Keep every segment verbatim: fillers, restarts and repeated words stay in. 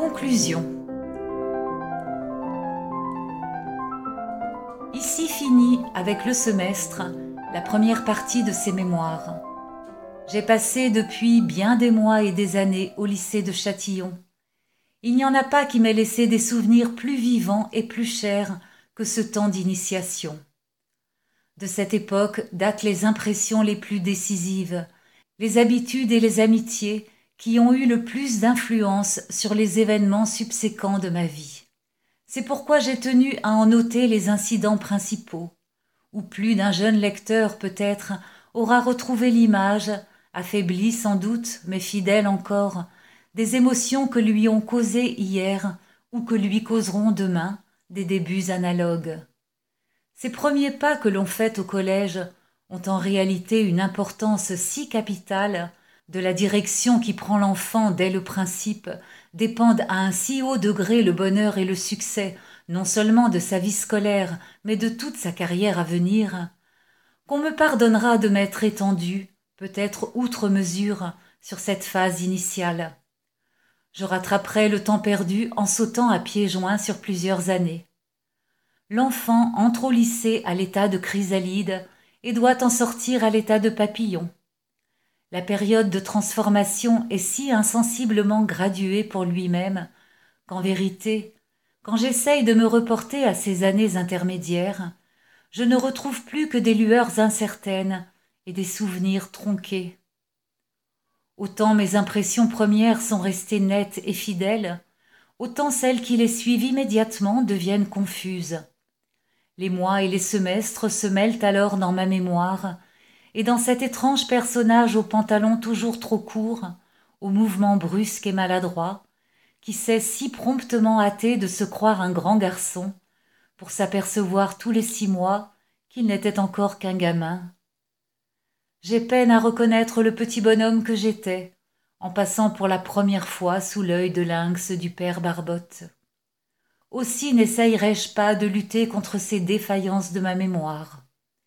Conclusion. Ici finit, avec le semestre, la première partie de ces mémoires. J'ai passé depuis bien des mois et des années au lycée de Châtillon. Il n'y en a pas qui m'ait laissé des souvenirs plus vivants et plus chers que ce temps d'initiation. De cette époque datent les impressions les plus décisives, les habitudes et les amitiés qui ont eu le plus d'influence sur les événements subséquents de ma vie. C'est pourquoi j'ai tenu à en noter les incidents principaux, où plus d'un jeune lecteur peut-être aura retrouvé l'image, affaiblie sans doute, mais fidèle encore, des émotions que lui ont causées hier ou que lui causeront demain des débuts analogues. Ces premiers pas que l'on fait au collège ont en réalité une importance si capitale, de la direction qui prend l'enfant dès le principe, dépendent à un si haut degré le bonheur et le succès, non seulement de sa vie scolaire, mais de toute sa carrière à venir, qu'on me pardonnera de m'être étendu, peut-être outre mesure, sur cette phase initiale. Je rattraperai le temps perdu en sautant à pieds joints sur plusieurs années. L'enfant entre au lycée à l'état de chrysalide et doit en sortir à l'état de papillon. La période de transformation est si insensiblement graduée pour lui-même qu'en vérité, quand j'essaye de me reporter à ces années intermédiaires, je ne retrouve plus que des lueurs incertaines et des souvenirs tronqués. Autant mes impressions premières sont restées nettes et fidèles, autant celles qui les suivent immédiatement deviennent confuses. Les mois et les semestres se mêlent alors dans ma mémoire, et dans cet étrange personnage aux pantalons toujours trop courts, aux mouvements brusques et maladroits, qui s'est si promptement hâté de se croire un grand garçon, pour s'apercevoir tous les six mois qu'il n'était encore qu'un gamin. J'ai peine à reconnaître le petit bonhomme que j'étais, en passant pour la première fois sous l'œil de lynx du père Barbotte. Aussi n'essayerai-je pas de lutter contre ces défaillances de ma mémoire.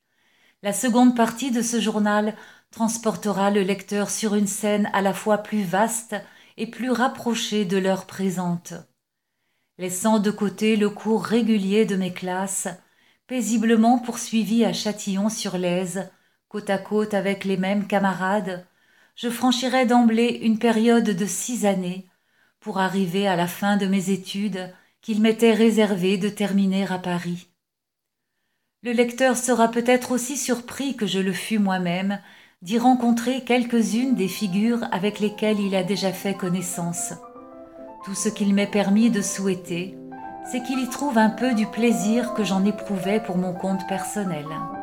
La seconde partie de ce journal transportera le lecteur sur une scène à la fois plus vaste et plus rapprochée de l'heure présente. Laissant de côté le cours régulier de mes classes, paisiblement poursuivi à Châtillon-sur-Lèze, côte à côte avec les mêmes camarades, je franchirai d'emblée une période de six années pour arriver à la fin de mes études qu'il m'était réservé de terminer à Paris. Le lecteur sera peut-être aussi surpris que je le fus moi-même d'y rencontrer quelques-unes des figures avec lesquelles il a déjà fait connaissance. Tout ce qu'il m'est permis de souhaiter, c'est qu'il y trouve un peu du plaisir que j'en éprouvais pour mon compte personnel.